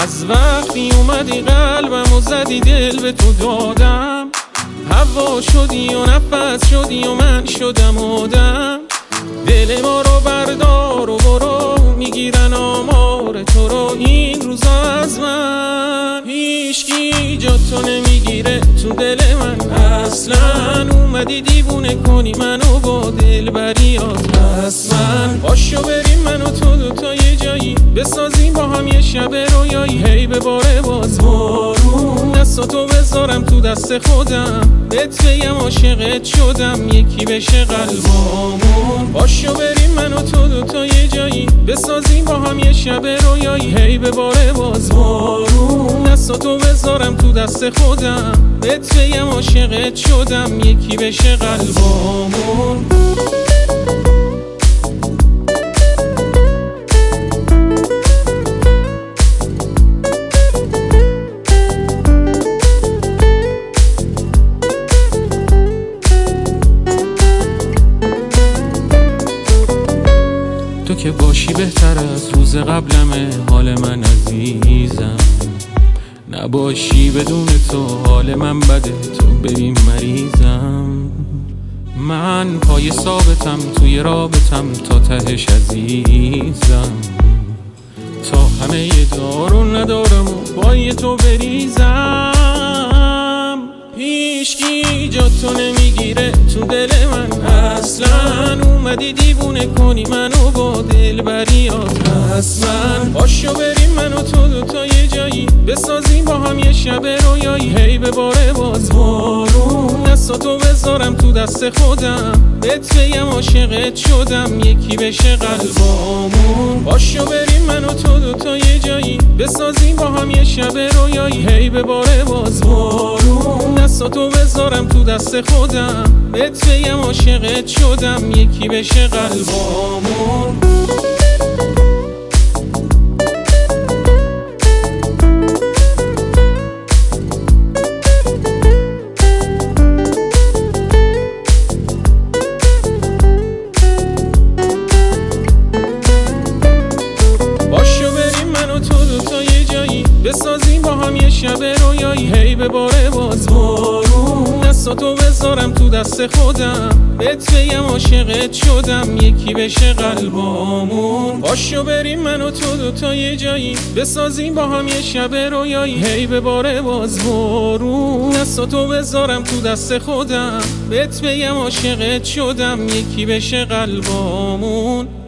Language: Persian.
از وقتی اومدی قلبم و زدی دل به تو دادم، هوا شدی و نفس شدی و من شدم آدم. دل ما رو بردار و برو، میگیرن آمار تو رو این روزا از من. هیچکی جا تو نمیگیره تو دل من اصلا. اومدی دیوونه کنی منو با دل بریات من. باشو بریم من و تو دوتا یه جایی، بسازیم با هم یه شب رویایی. هی به باره باز بارون، دستاتو بذارم تو دست خودم، بهت بگم عاشقت شدم، یکی بشه قلبامون. باشو بریم من و تو دوتا یه جایی، بسازیم با هم یه شب رویایی. هی به باره باز بارون، دستاتو بذارم تو دست خودم، بهت بگم عاشقت شدم، یکی بشه قلبامون. تو که باشی بهتر از روز قبلمه، حال من عزیزم. نباشی بدون تو حال من بده، تو ببین مریضم. من پای ثابتم توی رابطم تا تهش عزیزم. تا همه دارو ندارم و پای تو بریزم. هیچکی جا تو نمیگیره تو دل من اصلا. اومدی دیوونه کنی منو با دل بریات من. باشو بریم من و تو دوتا یه جایی، بسازیم با هم یه شب رویایی. هی به باره باز بارون، دستاتو بذارم تو دست خودم، بهت بگم عاشقت شدم، یکی بشه قلبامون. باشو بریم من و تو دوتا یه جایی، بسازیم با هم یه شب رویایی. هی به باره باز بارون، دستاتو بذارم تو دست خودم، بهت بگم عاشقت شدم، یکی بشه قلبامون. باشو بریم من و تو دوتا یه جایی، بسازیم با هم یه شب رویایی. هی به باره باز بارون، دستاتو بذارم تو دست خودم، بهت بگم عاشقت شدم، یکی بشه قلبامون. باشو بریم من و تو دوتا یه جایی، بسازیم با هم یه شب رویایی. هی به باره باز بارون، دستاتو بذارم تو دست خودم، بهت بگم عاشقت شدم، یکی بشه قلبامون.